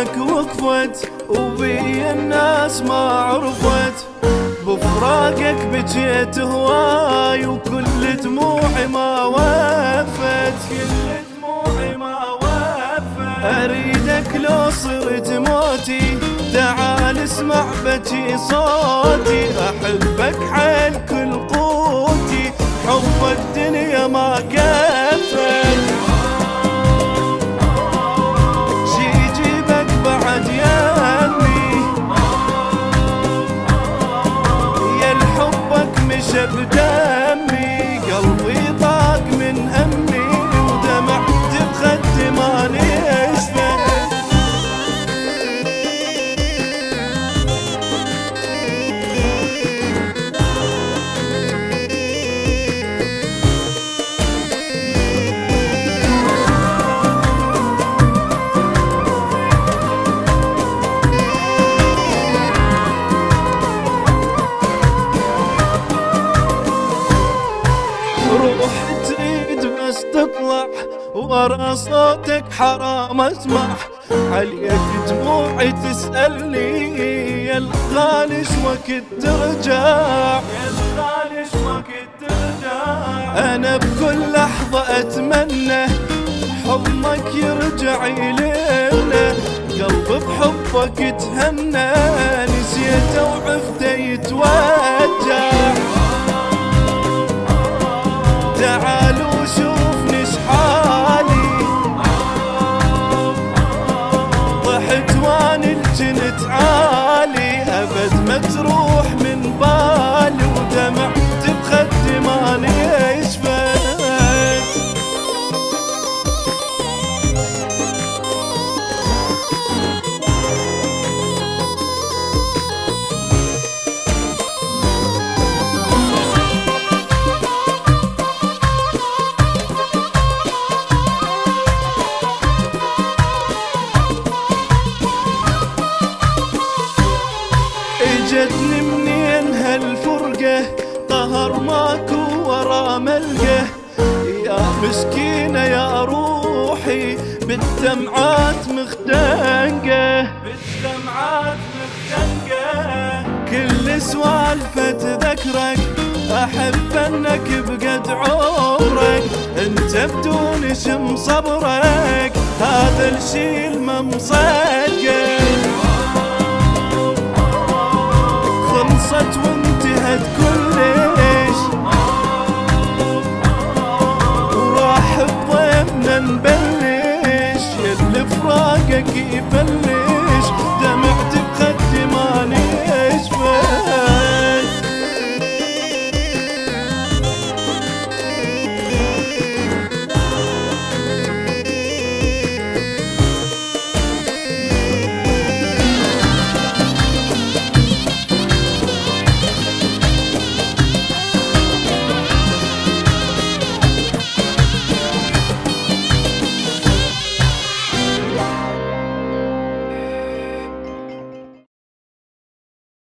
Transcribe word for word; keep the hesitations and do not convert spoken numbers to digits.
عندك وقفت وبي الناس ما عرفت، بفراقك بجيت هواي وكل دموعي ما وفت، كل دموعي ما وفت. اريدك لو صرت موتي تعال اسمع بكي صوتي، احبك حيل كل قوتي حب الدنيا ما كفت. شي يجيبك بعد يمي يا الحبك مش بدمي، قلبي ضاق من همي ودمعت بخدي ما نشفت. روح تريد بس تطلع ورا صوتك حرام اسمع، عليك دموعي تسألني يا الغالي وقت ترجع، يا الغالي وقت ترجع. انا بكل لحظة اتمنى حضنك يرجع يلينا، قلب بحبك تهنى نسيته وعفته يتوجع. تعال وشوفني شحالي ضحت واني الجنت عالي، ابد ما تروح من بالي ودمعت بخدي ما نشفت. جتني منين هالفرقة قهر ماكو ورا ملقى، يا مسكينة يا روحي بالدمعات مختنقة، بالدمعات مختنقة. كل سوالفة تذكرك احب انك بقد عمرك، انت بدون شم صبرك هذا الشي الممصقة.